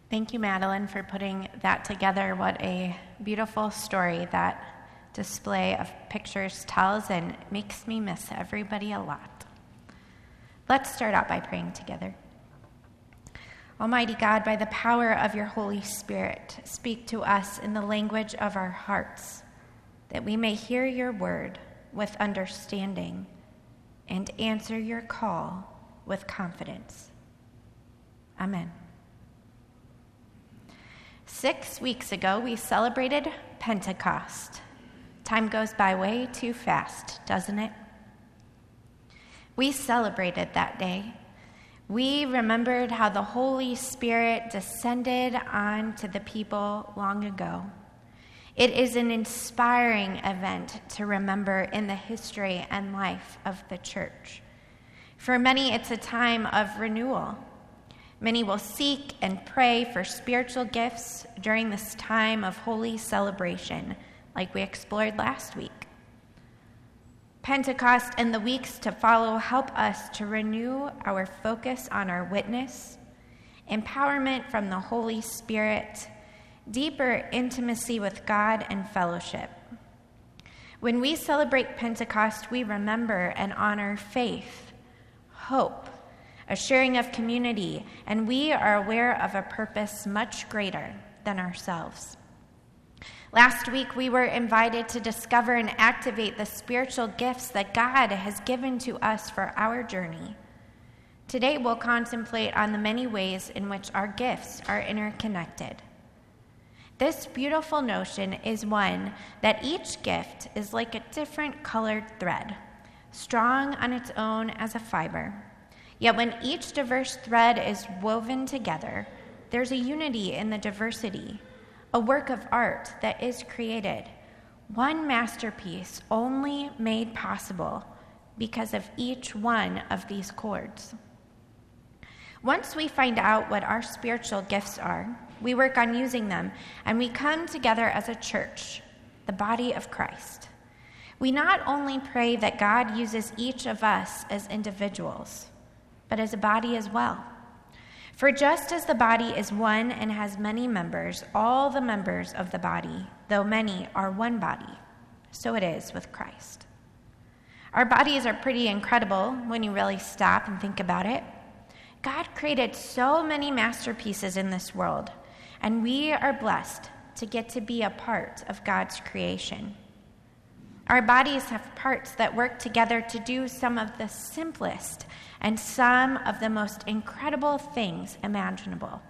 Thank you, Madeline, for putting that together. What a beautiful story that display of pictures tells, and makes me miss everybody a lot. Let's start out by praying together. Almighty God, by the power of your Holy Spirit, speak to us in the language of our hearts, that we may hear your word with understanding and answer your call with confidence. Amen. 6 weeks ago, we celebrated Pentecost. Time goes by way too fast, doesn't it? We celebrated that day. We remembered how the Holy Spirit descended onto the people long ago. It is an inspiring event to remember in the history and life of the church. For many, it's a time of renewal. Many will seek and pray for spiritual gifts during this time of holy celebration, like we explored last week. Pentecost and the weeks to follow help us to renew our focus on our witness, empowerment from the Holy Spirit, deeper intimacy with God, and fellowship. When we celebrate Pentecost, we remember and honor faith, hope, a sharing of community, and we are aware of a purpose much greater than ourselves. Last week, we were invited to discover and activate the spiritual gifts that God has given to us for our journey. Today, we'll contemplate on the many ways in which our gifts are interconnected. This beautiful notion is one that each gift is like a different colored thread, strong on its own as a fiber. Yet when each diverse thread is woven together, there's a unity in the diversity, a work of art that is created, one masterpiece only made possible because of each one of these chords. Once we find out what our spiritual gifts are, we work on using them, and we come together as a church, the body of Christ. We not only pray that God uses each of us as individuals, but as a body as well. For just as the body is one and has many members, all the members of the body, though many, are one body, so it is with Christ. Our bodies are pretty incredible when you really stop and think about it. God created so many masterpieces in this world, and we are blessed to get to be a part of God's creation. Our bodies have parts that work together to do some of the simplest and some of the most incredible things imaginable.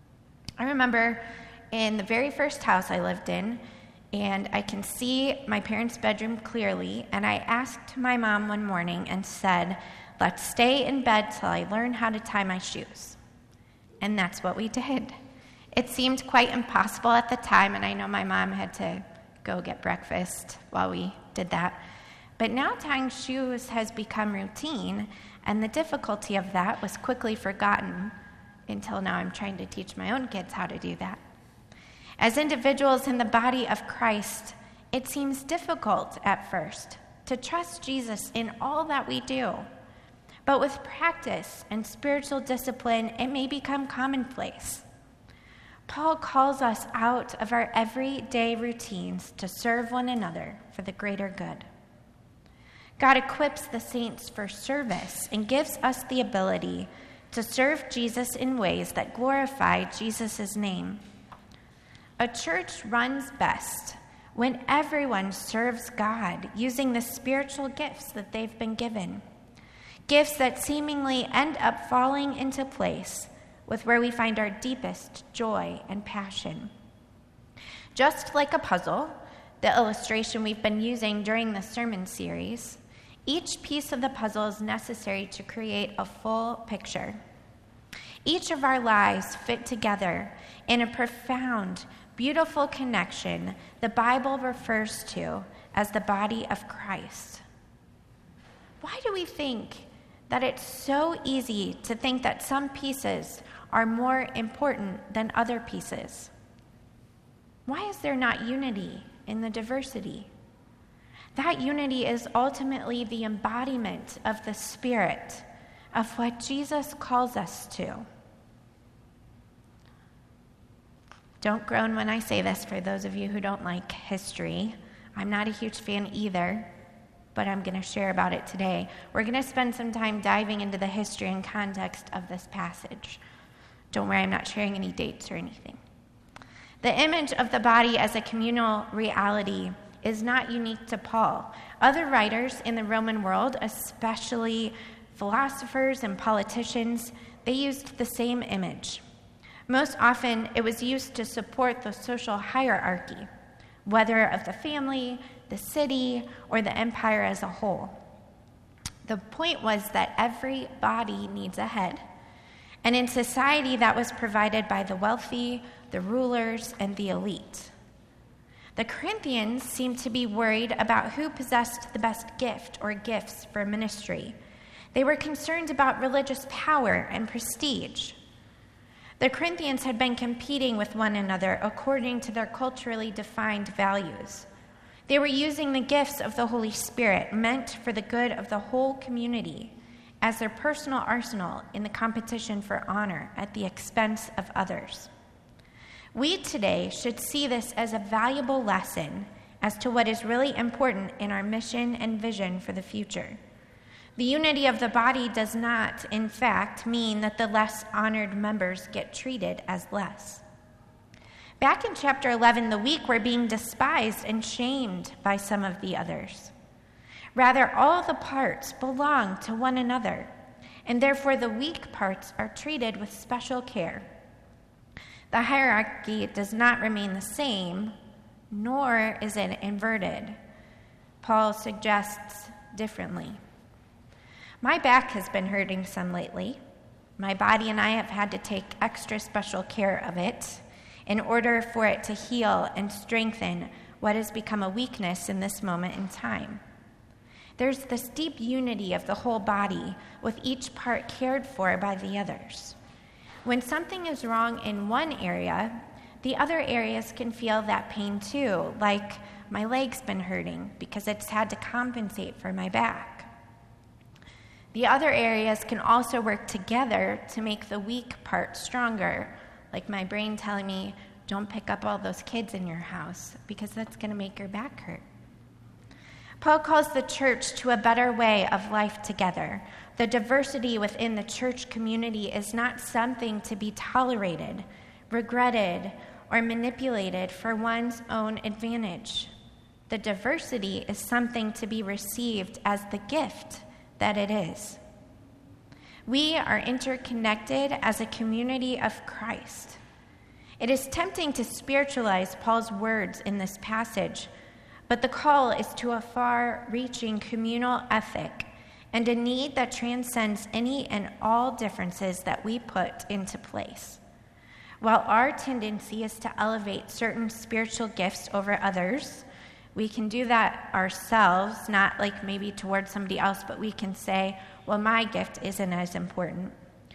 I remember in the very first house I lived in, and I can see my parents' bedroom clearly, and I asked my mom one morning and said, "Let's stay in bed till I learn how to tie my shoes." And that's what we did. It seemed quite impossible at the time, and I know my mom had to go get breakfast while we did that. But now tying shoes has become routine, and the difficulty of that was quickly forgotten until now I'm trying to teach my own kids how to do that. As individuals in the body of Christ, it seems difficult at first to trust Jesus in all that we do. But with practice and spiritual discipline, it may become commonplace. Paul calls us out of our everyday routines to serve one another for the greater good. God equips the saints for service and gives us the ability to serve Jesus in ways that glorify Jesus' name. A church runs best when everyone serves God using the spiritual gifts that they've been given, gifts that seemingly end up falling into place with where we find our deepest joy and passion. Just like a puzzle, the illustration we've been using during the sermon series, each piece of the puzzle is necessary to create a full picture. Each of our lives fit together in a profound, beautiful connection the Bible refers to as the body of Christ. Why do we think that it's so easy to think that some pieces are more important than other pieces? Why is there not unity in the diversity? That unity is ultimately the embodiment of the Spirit, of what Jesus calls us to. Don't groan when I say this for those of you who don't like history. I'm not a huge fan either, but I'm going to share about it today. We're going to spend some time diving into the history and context of this passage. Don't worry, I'm not sharing any dates or anything. The image of the body as a communal reality is not unique to Paul. Other writers in the Roman world, especially philosophers and politicians, they used the same image. Most often, it was used to support the social hierarchy, whether of the family, the city, or the empire as a whole. The point was that every body needs a head, and in society that was provided by the wealthy, the rulers, and the elite. The Corinthians seemed to be worried about who possessed the best gift or gifts for ministry. They were concerned about religious power and prestige. The Corinthians had been competing with one another according to their culturally defined values. They were using the gifts of the Holy Spirit meant for the good of the whole community as their personal arsenal in the competition for honor at the expense of others. We today should see this as a valuable lesson as to what is really important in our mission and vision for the future. The unity of the body does not, in fact, mean that the less honored members get treated as less. Back in chapter 11, the weak were being despised and shamed by some of the others. Rather, all the parts belong to one another, and therefore the weak parts are treated with special care. The hierarchy does not remain the same, nor is it inverted. Paul suggests differently. My back has been hurting some lately. My body and I have had to take extra special care of it in order for it to heal and strengthen what has become a weakness in this moment in time. There's this deep unity of the whole body, with each part cared for by the others. When something is wrong in one area, the other areas can feel that pain too, like my leg's been hurting because it's had to compensate for my back. The other areas can also work together to make the weak part stronger, like my brain telling me, don't pick up all those kids in your house because that's going to make your back hurt. Paul calls the church to a better way of life together. The diversity within the church community is not something to be tolerated, regretted, or manipulated for one's own advantage. The diversity is something to be received as the gift that it is. We are interconnected as a community of Christ. It is tempting to spiritualize Paul's words in this passage, but the call is to a far-reaching communal ethic and a need that transcends any and all differences that we put into place. While our tendency is to elevate certain spiritual gifts over others, we can do that ourselves, not like maybe towards somebody else, but we can say, well, my gift isn't as important.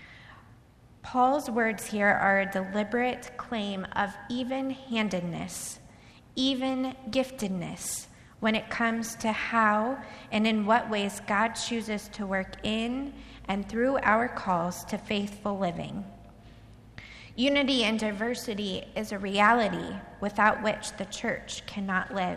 Paul's words here are a deliberate claim of even-handedness, even giftedness, when it comes to how and in what ways God chooses to work in and through our calls to faithful living. Unity and diversity is a reality without which the church cannot live.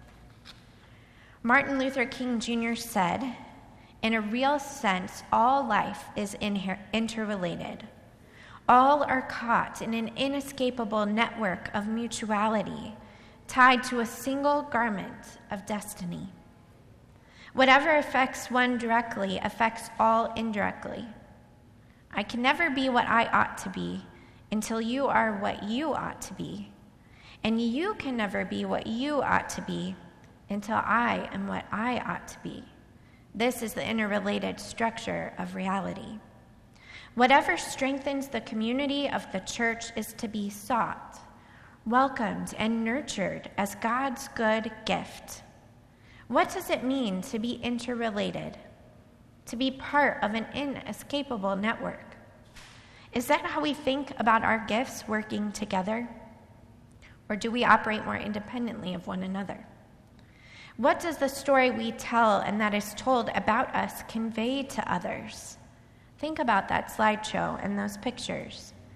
Martin Luther King Jr. said, in a real sense, all life is interrelated. All are caught in an inescapable network of mutuality, tied to a single garment of destiny. Whatever affects one directly affects all indirectly. I can never be what I ought to be until you are what you ought to be, and you can never be what you ought to be until I am what I ought to be. This is the interrelated structure of reality. Whatever strengthens the community of the church is to be sought, welcomed, and nurtured as God's good gift. What does it mean to be interrelated? To be part of an inescapable network? Is that how we think about our gifts working together? Or do we operate more independently of one another? What does the story we tell and that is told about us convey to others? Think about that slideshow and those pictures.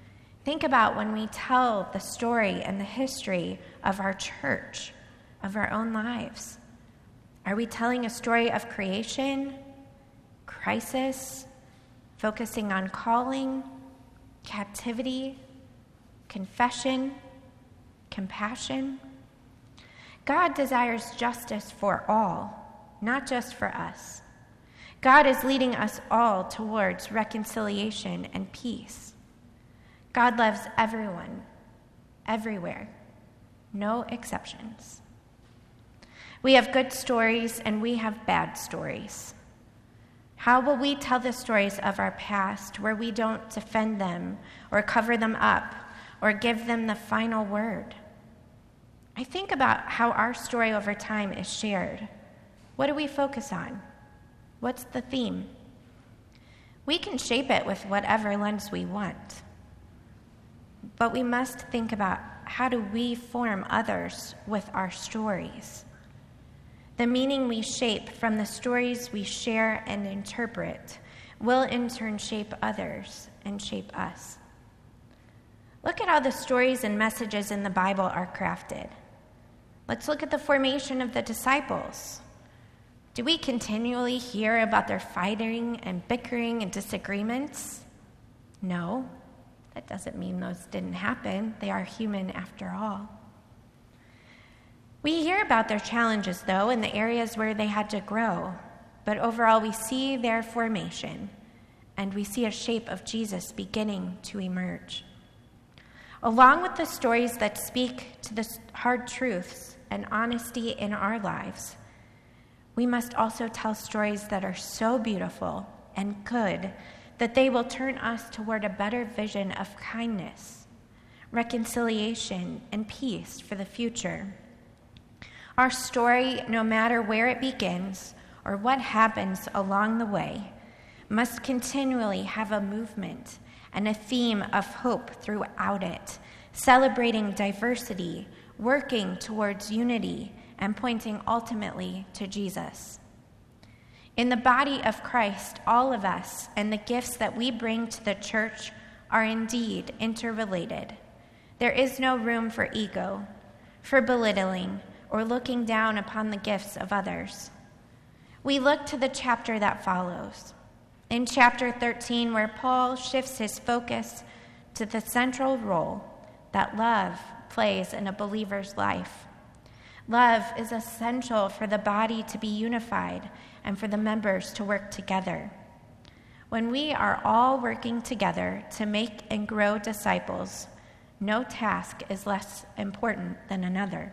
Think about when we tell the story and the history of our church, of our own lives. Are we telling a story of creation, crisis, focusing on calling, captivity, confession, compassion? God desires justice for all, not just for us. God is leading us all towards reconciliation and peace. God loves everyone, everywhere, no exceptions. We have good stories and we have bad stories. How will we tell the stories of our past where we don't defend them or cover them up or give them the final word? I think about how our story over time is shared. What do we focus on? What's the theme? We can shape it with whatever lens we want. But we must think about how do we form others with our stories. The meaning we shape from the stories we share and interpret will in turn shape others and shape us. Look at how the stories and messages in the Bible are crafted. Let's look at the formation of the disciples. Do we continually hear about their fighting and bickering and disagreements? No, that doesn't mean those didn't happen. They are human after all. We hear about their challenges, though, in the areas where they had to grow. But overall, we see their formation, and we see a shape of Jesus beginning to emerge. Along with the stories that speak to the hard truths and honesty in our lives, we must also tell stories that are so beautiful and good that they will turn us toward a better vision of kindness, reconciliation, and peace for the future. Our story, no matter where it begins or what happens along the way, must continually have a movement and a theme of hope throughout it, celebrating diversity, working towards unity, and pointing ultimately to Jesus. In the body of Christ, all of us and the gifts that we bring to the church are indeed interrelated. There is no room for ego, for belittling, or looking down upon the gifts of others. We look to the chapter that follows. In chapter 13, where Paul shifts his focus to the central role that love plays in a believer's life. Love is essential for the body to be unified and for the members to work together. When we are all working together to make and grow disciples, no task is less important than another.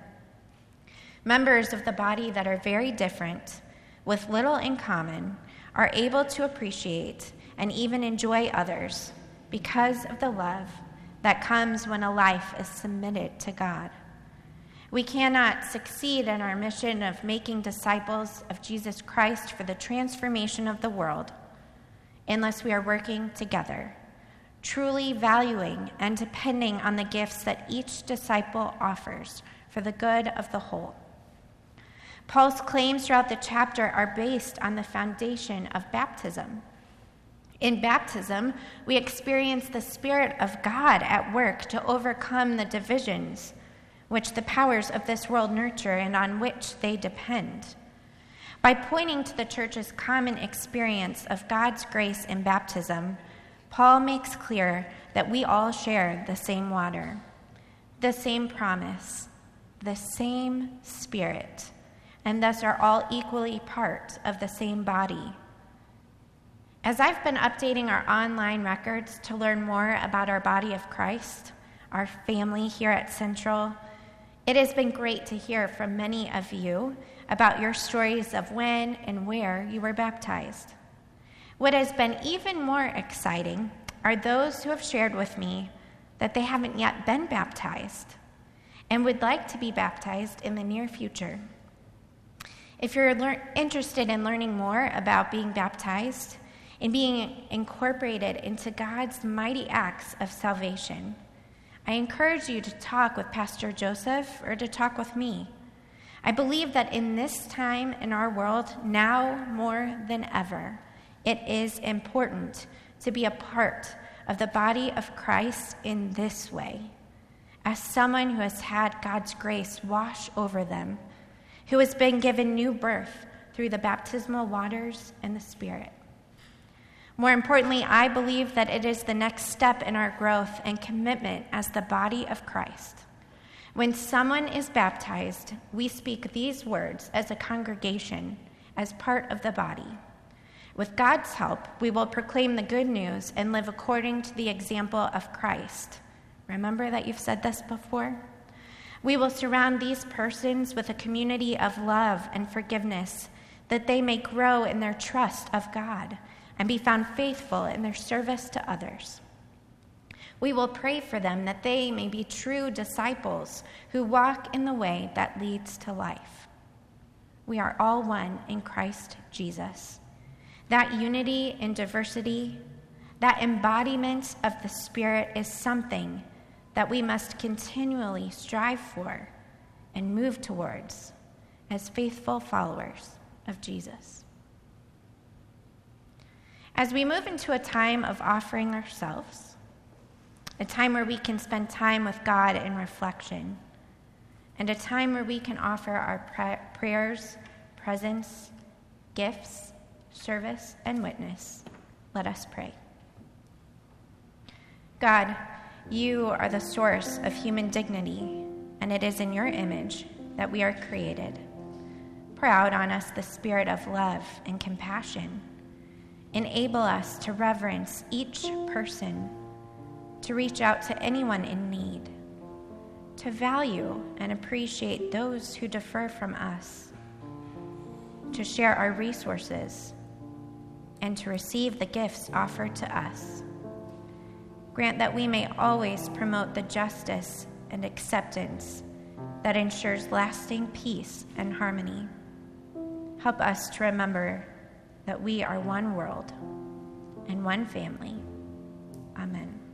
Members of the body that are very different, with little in common, are able to appreciate and even enjoy others because of the love that comes when a life is submitted to God. We cannot succeed in our mission of making disciples of Jesus Christ for the transformation of the world unless we are working together, truly valuing and depending on the gifts that each disciple offers for the good of the whole. Paul's claims throughout the chapter are based on the foundation of baptism. In baptism, we experience the Spirit of God at work to overcome the divisions which the powers of this world nurture and on which they depend. By pointing to the church's common experience of God's grace in baptism, Paul makes clear that we all share the same water, the same promise, the same Spirit, and thus are all equally part of the same body. As I've been updating our online records to learn more about our body of Christ, our family here at Central, it has been great to hear from many of you about your stories of when and where you were baptized. What has been even more exciting are those who have shared with me that they haven't yet been baptized and would like to be baptized in the near future. If you're interested in learning more about being baptized and being incorporated into God's mighty acts of salvation, I encourage you to talk with Pastor Joseph or to talk with me. I believe that in this time in our world, now more than ever, it is important to be a part of the body of Christ in this way, as someone who has had God's grace wash over them, who has been given new birth through the baptismal waters and the Spirit. More importantly, I believe that it is the next step in our growth and commitment as the body of Christ. When someone is baptized, we speak these words as a congregation, as part of the body. With God's help, we will proclaim the good news and live according to the example of Christ. Remember that you've said this before? We will surround these persons with a community of love and forgiveness, that they may grow in their trust of God and be found faithful in their service to others. We will pray for them that they may be true disciples who walk in the way that leads to life. We are all one in Christ Jesus. That unity in diversity, that embodiment of the Spirit is something that we must continually strive for and move towards as faithful followers of Jesus. As we move into a time of offering ourselves, a time where we can spend time with God in reflection, and a time where we can offer our prayers, presence, gifts, service, and witness, let us pray. God, you are the source of human dignity, and it is in your image that we are created. Pour out on us the spirit of love and compassion. Enable us to reverence each person, to reach out to anyone in need, to value and appreciate those who differ from us, to share our resources, and to receive the gifts offered to us. Grant that we may always promote the justice and acceptance that ensures lasting peace and harmony. Help us to remember that we are one world and one family. Amen.